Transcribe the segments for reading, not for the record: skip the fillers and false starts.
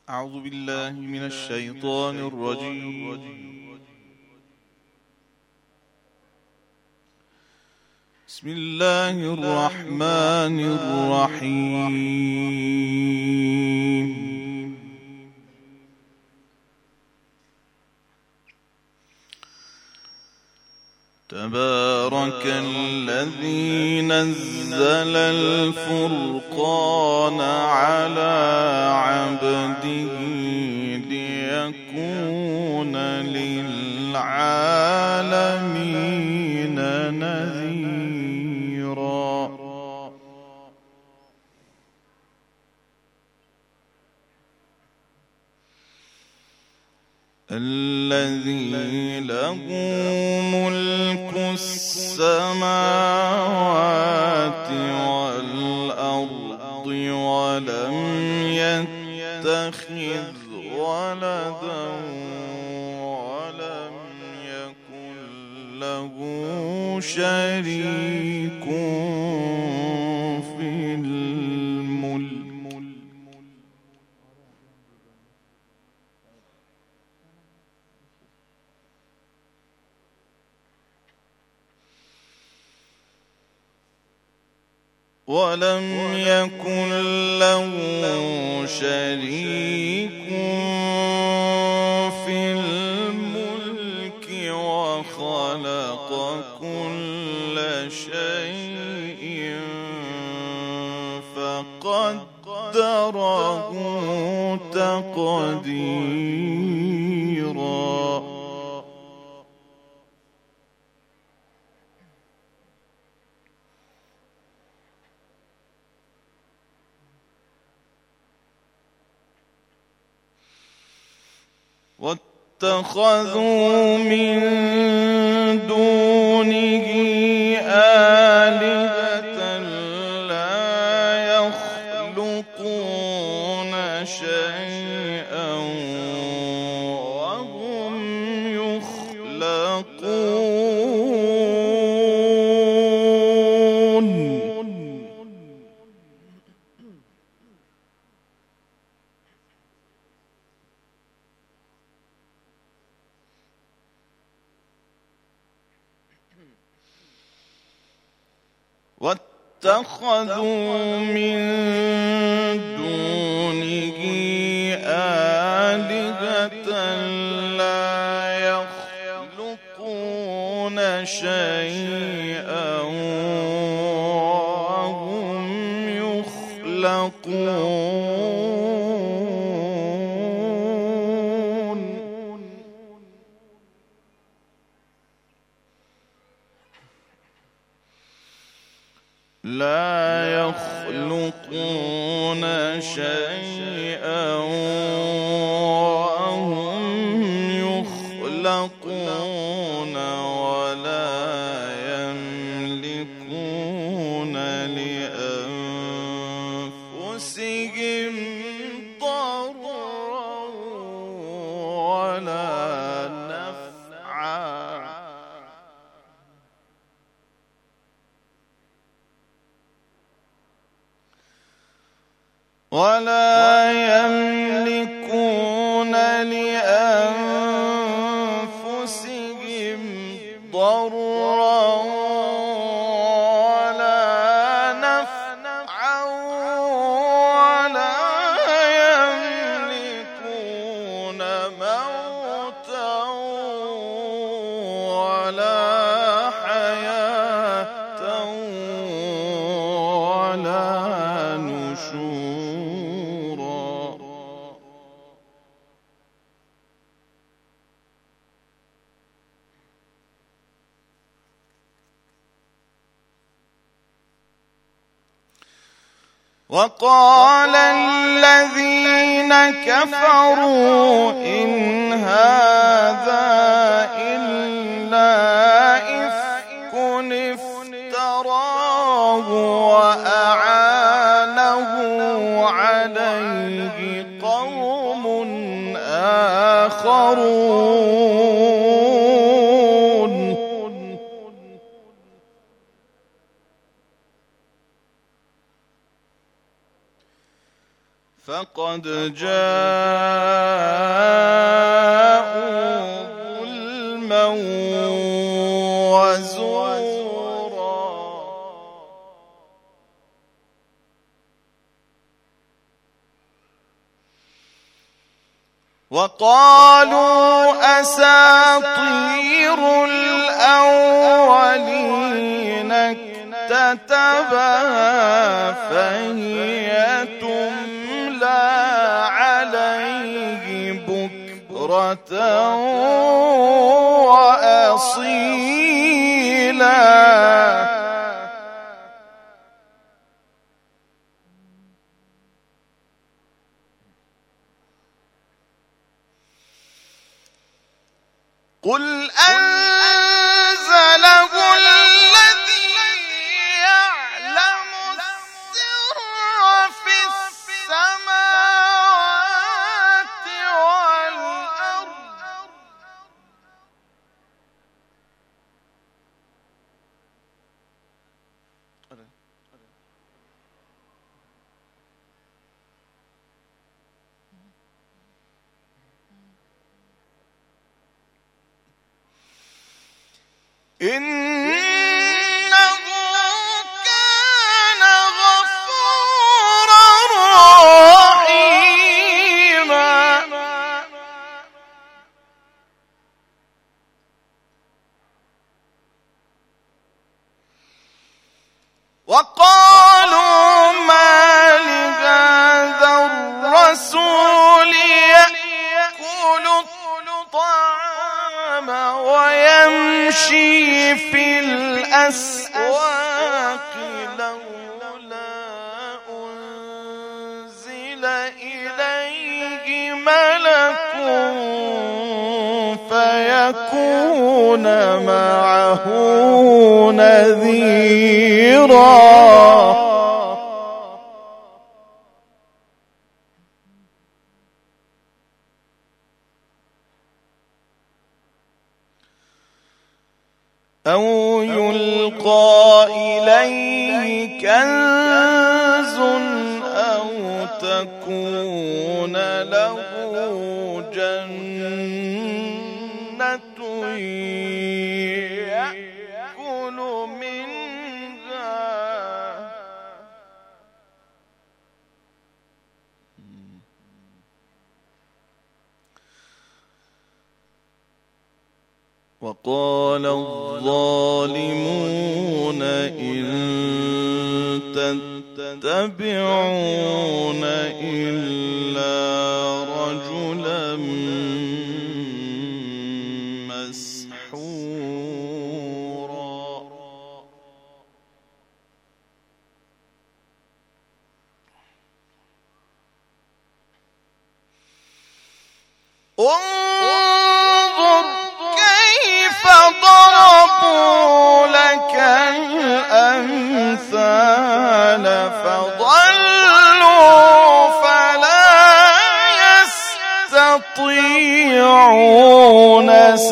أعوذ بالله من الشيطان الرجيم. بسم الله الرحمن الرحيم. تبارك الذي نزل الفرقان على عبده ليكون للعالمين نذيرا. الذي له ملك السماوات والأرض ولم يتخذ ولدا ولم يكن له شريك في الملك وخلق كل شيء فقدره تقديرا. واتخذوا من دونه آلهة لا يخلقون شيئا وهم يخلقون. واتخذوا من دونه آلهة لا يخلقون شيئا وهم يخلقون. لا يخلقون شيئا وهم يخلقون ولا يملكون لأنفسهم ضرا ولا نفعا ولا يملكون موتا ولا حياة ولا نشورا. وقال الذين كفروا إن هذا إلا إفك افتراه وأعانه عليه قوم آخرون. فقد جاءوا ظلما وزورا وقالوا أساطير الأولين اكتتبها فهي تملى عليه بكرة وأصيلا قل أنزله الذي يعلم السر في السماوات والأرض إنه كان غفورا رحيما وقالوا ما لهذا الرسول يأكل الطعام ويمشي في الأسواق لولا أنزل إليه ملك فيكون معه نذيرا أو يلقى إليه كنز أو تكون له جنة يأكل منها وقال الظالمون إن تتبعون إلا رجلا مسحورا انظر كيف ضربوا لك الأمثال فضلوا فلا يستطيعون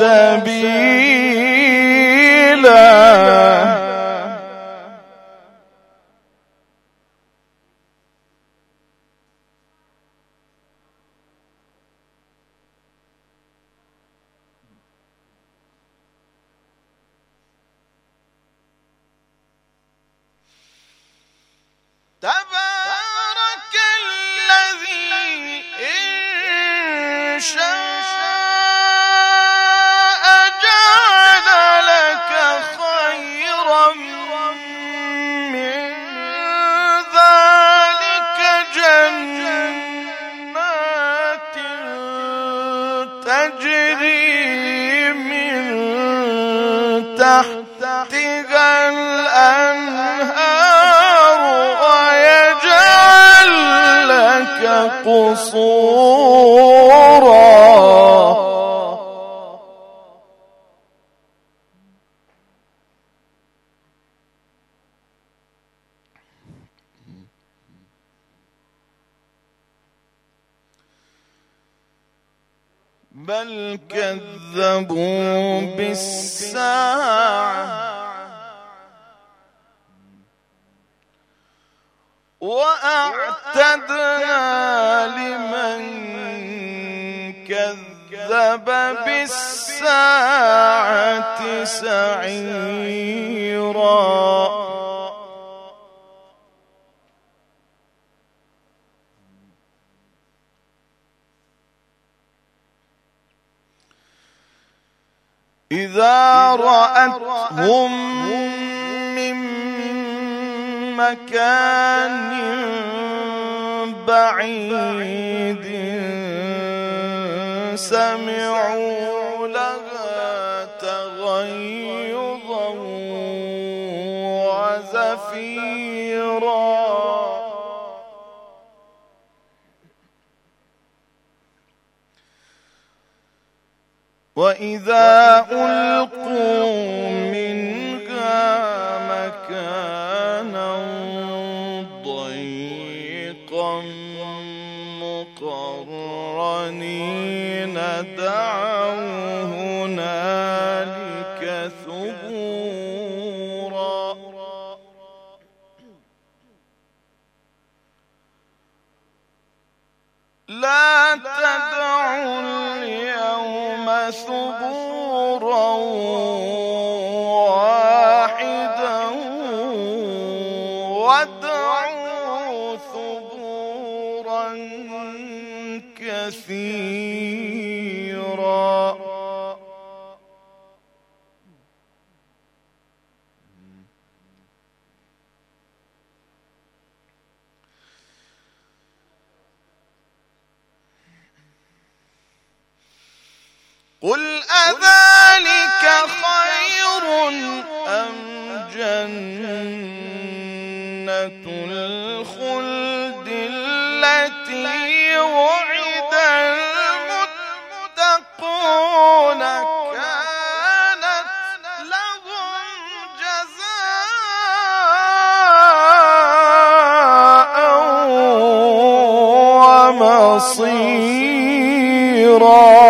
سبيلا تبارك الذي إن شاء جعل لك خيرا من ذلك جنات تجري من تحتها الأنهار ويجعل لك قصورا بل كذبوا بالساعة وأعتدنا لمن كذب بالساعة سعيرا إذا رأتهم من مكان بعيد سمعوا لها تغيظا وزفيرا وإذا ألقوا منها مكانا ضيقا مقرنين دعوا هنالك ثبورا لا تدعوا اليوم ثبورا واحدا وادعوا ثبورا كثيرا قل أذلك خير أم جنة الخلد التي وعد المتقون كانت لهم جزاء ومصيرا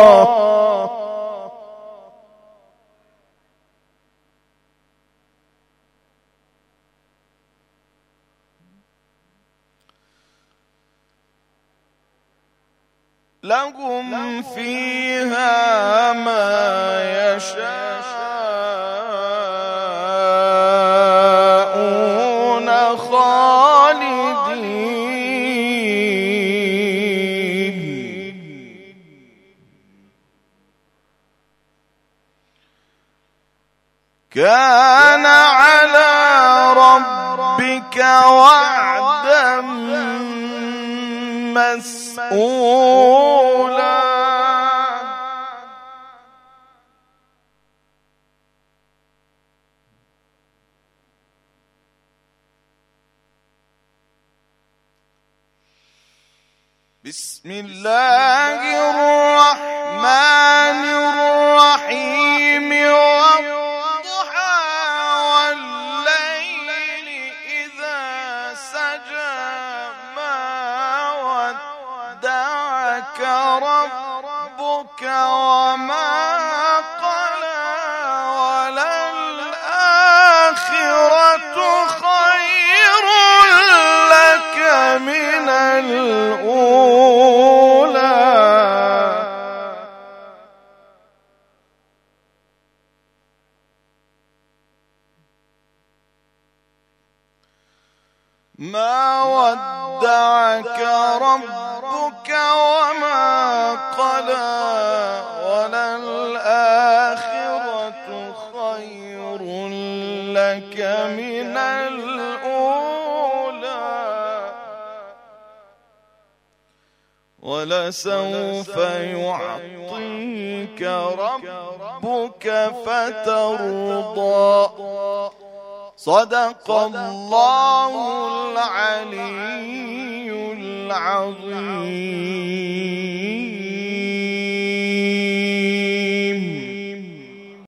لهم فيها ما يشاءون خالدين كان على ربك وعدا مسئولا بسم الله الرحمن الرحيم والضحى والليل إذا سجى ما ودعك ربك وما قلى وللآخرة خير لك من الأولى ما ودعك ربك وما قلى وللآخرة خير لك من الأولى ولسوف يعطيك ربك فترضى صدق الله العلي العظيم.